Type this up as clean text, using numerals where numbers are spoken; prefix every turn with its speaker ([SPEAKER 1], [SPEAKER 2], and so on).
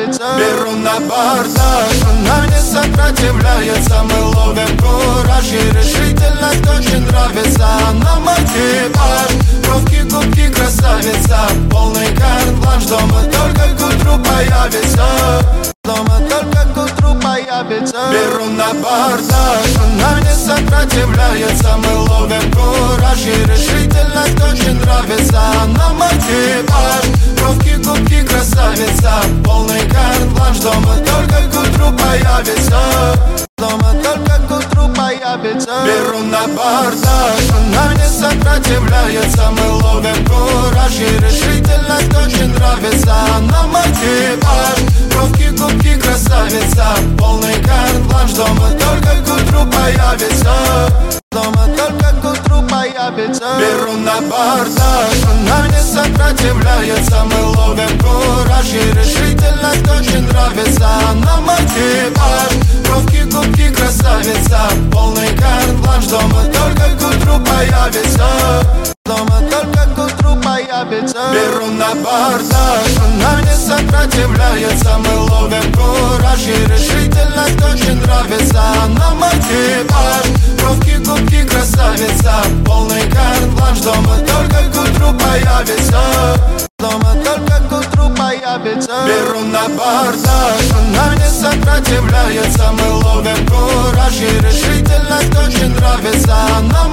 [SPEAKER 1] появится. Беру на бордаж, она не сопротивляется. Мы ловим кураж и решительность очень нравится. Она мой типаж, бровки, губки, красавица. Полный карт-бланш, дома только к утру появится. Дома только к утру появится. Беру на бордаж, она не сопротивляется. Мы ловим кураж и решительность очень нравится. Она мой типаж, бровки, губки, красавица. Полный карт-бланш, дома только к утру появится. Дома только к утру появится. Беру на бордаж, она не сопротивляется. Мы ловим кураж и решительность очень нравится. Она мой типаж, бровки, губки, красавица. Полный карт-бланш, дома только к утру появится. Дома только к утру появится. Беру на бордаж, она не сопротивляется. Мы ловим кураж и решительность очень нравится. Она мой типаж, бровки, губки, красавица. Полный карт-бланш, дома только к утру появится. Дома только к утру появится. Беру на бордаж, она не сопротивляется. Мы ловим кураж и решительность очень нравится. Она мой типаж, бровки, губки, красавица. Полный карт-бланш, дома только к утру появится. Дома только к утру появится. Беру на бордаж, она не сопротивляется. Мы ловим кураж и решительность очень нравится. Она